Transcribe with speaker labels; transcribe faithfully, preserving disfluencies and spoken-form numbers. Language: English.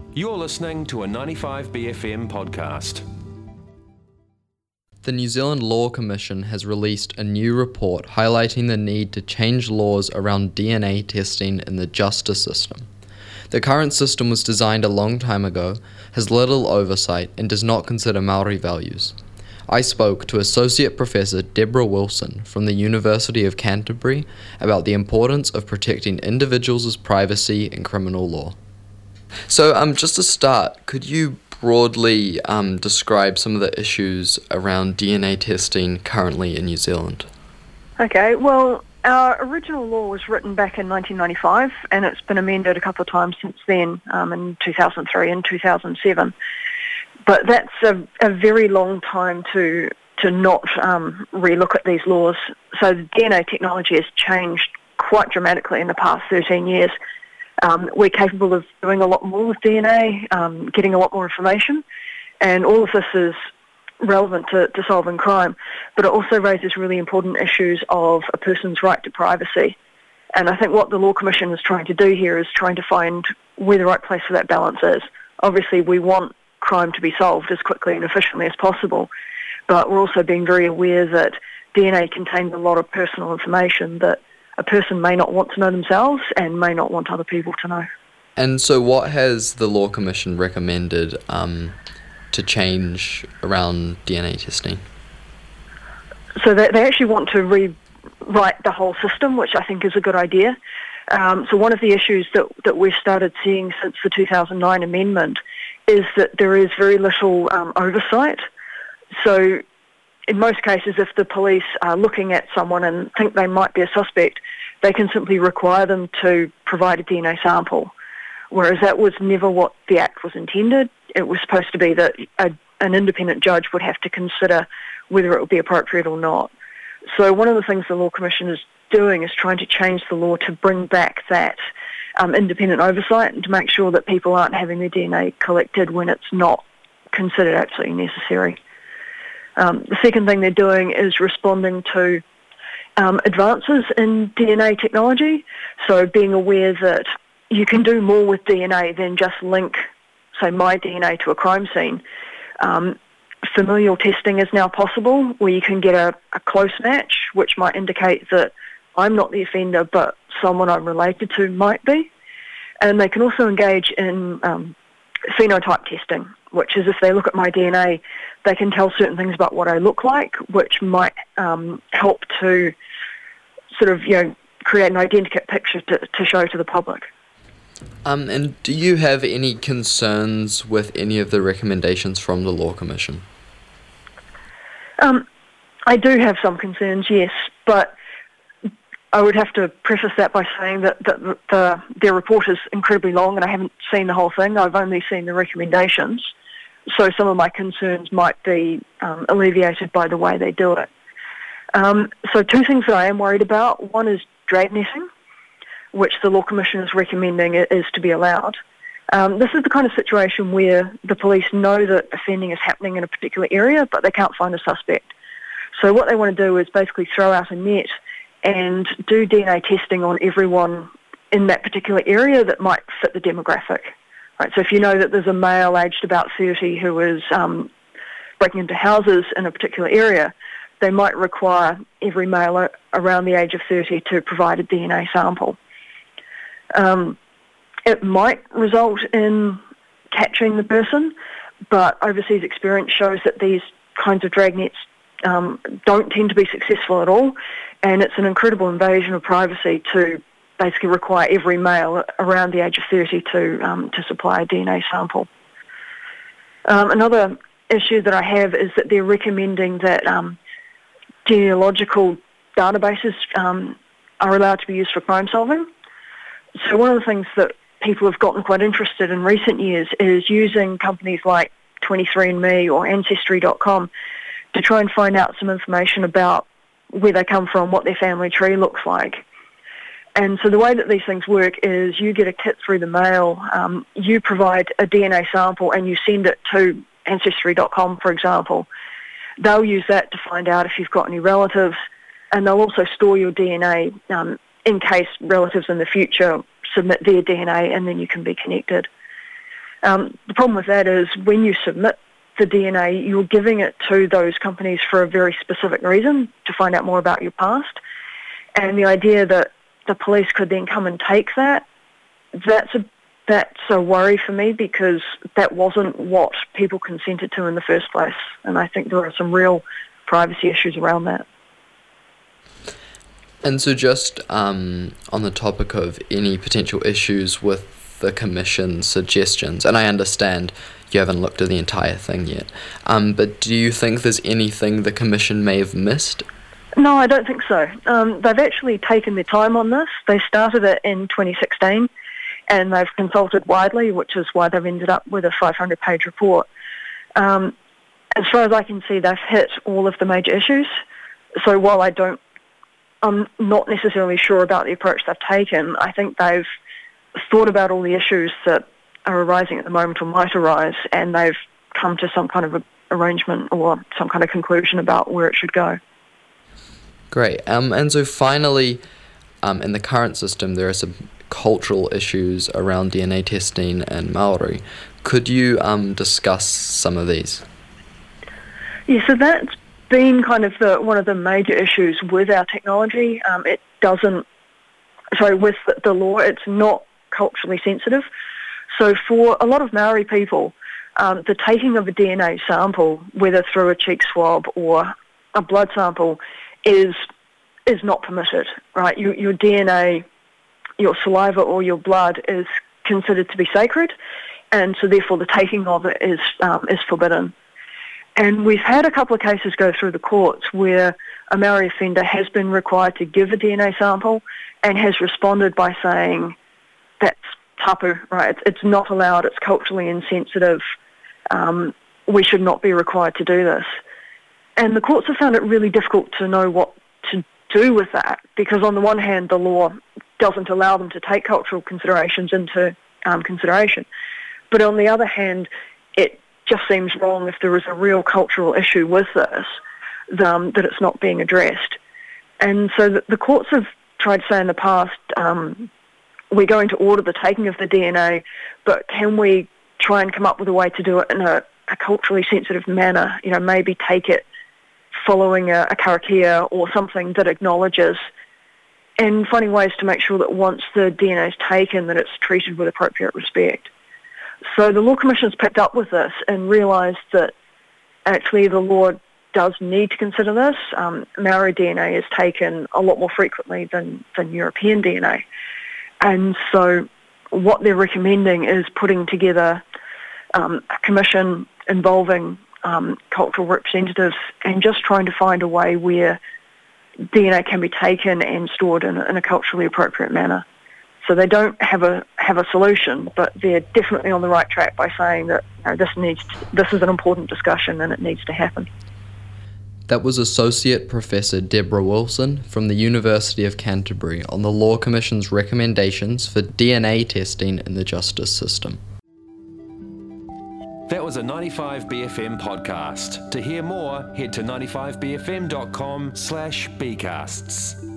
Speaker 1: You're listening to a ninety-five B F M podcast.
Speaker 2: The New Zealand Law Commission has released a new report highlighting the need to change laws around D N A testing in the justice system. The current system was designed a long time ago, has little oversight, and does not consider Māori values. I spoke to Associate Professor Deborah Wilson from the University of Canterbury about the importance of protecting individuals' privacy in criminal law. So, um, just to start, could you broadly um, describe some of the issues around D N A testing currently in New Zealand?
Speaker 3: Okay, well, our original law was written back in nineteen ninety-five, and it's been amended a couple of times since then, um, in two thousand three and two thousand seven. But that's a, a very long time to to not um, re-look at these laws. So the D N A technology has changed quite dramatically in the past thirteen years. Um, we're capable of doing a lot more with D N A, um, getting a lot more information, and all of this is relevant to, to solving crime, but it also raises really important issues of a person's right to privacy. And I think what the Law Commission is trying to do here is trying to find where the right place for that balance is. Obviously, we want crime to be solved as quickly and efficiently as possible, but we're also being very aware that D N A contains a lot of personal information that a person may not want to know themselves and may not want other people to know.
Speaker 2: And so what has the Law Commission recommended um, to change around D N A testing?
Speaker 3: So they, they actually want to rewrite the whole system, which I think is a good idea. Um, so one of the issues that, that we've started seeing since the two thousand nine amendment is that there is very little um, oversight. So in most cases, if the police are looking at someone and think they might be a suspect, they can simply require them to provide a D N A sample, whereas that was never what the Act was intended. It was supposed to be that a, an independent judge would have to consider whether it would be appropriate or not. So one of the things the Law Commission is doing is trying to change the law to bring back that um, independent oversight and to make sure that people aren't having their D N A collected when it's not considered absolutely necessary. Um, the second thing they're doing is responding to um, advances in D N A technology, so being aware that you can do more with D N A than just link, say, my D N A to a crime scene. Um, familial testing is now possible, where you can get a, a close match, which might indicate that I'm not the offender, but someone I'm related to might be. And they can also engage in um, phenotype testing, which is if they look at my D N A, they can tell certain things about what I look like, which might um, help to sort of, you know, create an identikit picture to, to show to the public.
Speaker 2: Um, and do you have any concerns with any of the recommendations from the Law Commission?
Speaker 3: Um, I do have some concerns, yes, but I would have to preface that by saying that, that the, the, their report is incredibly long and I haven't seen the whole thing. I've only seen the recommendations. So some of my concerns might be um, alleviated by the way they do it. Um, so two things that I am worried about. One is dragnetting, which the Law Commission is recommending is to be allowed. Um, this is the kind of situation where the police know that offending is happening in a particular area, but they can't find a suspect. So what they want to do is basically throw out a net and do D N A testing on everyone in that particular area that might fit the demographic. Right, so if you know that there's a male aged about thirty who is um, breaking into houses in a particular area, they might require every male around the age of thirty to provide a D N A sample. Um, it might result in catching the person, but overseas experience shows that these kinds of dragnets um, don't tend to be successful at all, and it's an incredible invasion of privacy to basically require every male around the age of thirty to um, to supply a D N A sample. Um, another issue that I have is that they're recommending that um, genealogical databases um, are allowed to be used for crime solving. So one of the things that people have gotten quite interested in recent years is using companies like twenty-three and me or Ancestry dot com to try and find out some information about where they come from, what their family tree looks like. And so the way that these things work is you get a kit through the mail, um, you provide a D N A sample and you send it to Ancestry dot com, for example. They'll use that to find out if you've got any relatives, and they'll also store your D N A um, in case relatives in the future submit their D N A, and then you can be connected. Um, the problem with that is when you submit the D N A, you're giving it to those companies for a very specific reason, to find out more about your past. And the idea that the police could then come and take that, that's a that's a worry for me, because that wasn't what people consented to in the first place. And I think there are some real privacy issues around that.
Speaker 2: And so just um, on the topic of any potential issues with the Commission's suggestions, and I understand you haven't looked at the entire thing yet, um, but do you think there's anything the Commission may have missed?
Speaker 3: No, I don't think so. Um, they've actually taken their time on this. They started it in twenty sixteen, and they've consulted widely, which is why they've ended up with a five hundred page report. Um, as far as I can see, they've hit all of the major issues. So while I don't, I'm not necessarily sure about the approach they've taken, I think they've thought about all the issues that are arising at the moment or might arise, and they've come to some kind of a arrangement or some kind of conclusion about where it should go.
Speaker 2: Great. Um, and so finally, um, in the current system, there are some cultural issues around D N A testing and Maori. Could you um, discuss some of these?
Speaker 3: Yeah, so that's been kind of the, one of the major issues with our technology. Um, it doesn't, sorry, with the, the law, it's not culturally sensitive. So for a lot of Maori people, um, the taking of a D N A sample, whether through a cheek swab or a blood sample, is is not permitted, right? Your, your D N A, your saliva or your blood is considered to be sacred, and so therefore the taking of it is um, is forbidden. And we've had a couple of cases go through the courts where a Maori offender has been required to give a D N A sample and has responded by saying, that's tapu, right? It's, it's not allowed, it's culturally insensitive, um, we should not be required to do this. And the courts have found it really difficult to know what to do with that, because on the one hand, the law doesn't allow them to take cultural considerations into um, consideration. But on the other hand, it just seems wrong if there is a real cultural issue with this, um, that it's not being addressed. And so the, the courts have tried to say in the past, um, we're going to order the taking of the D N A, but can we try and come up with a way to do it in a, a culturally sensitive manner? You know, maybe take it following a, a karakia or something that acknowledges, and finding ways to make sure that once the D N A is taken, that it's treated with appropriate respect. So the Law Commission's picked up with this and realised that actually the law does need to consider this. Um, Maori D N A is taken a lot more frequently than, than European D N A. And so what they're recommending is putting together um, a commission involving um, cultural representatives and just trying to find a way where D N A can be taken and stored in a, in a culturally appropriate manner. So they don't have a have a solution, but they're definitely on the right track by saying that, you know, this needs to, this is an important discussion and it needs to happen.
Speaker 2: That was Associate Professor Deborah Wilson from the University of Canterbury on the Law Commission's recommendations for D N A testing in the justice system.
Speaker 1: That was a ninety-five B F M podcast. To hear more, head to ninety-five b f m dot com slash bcasts.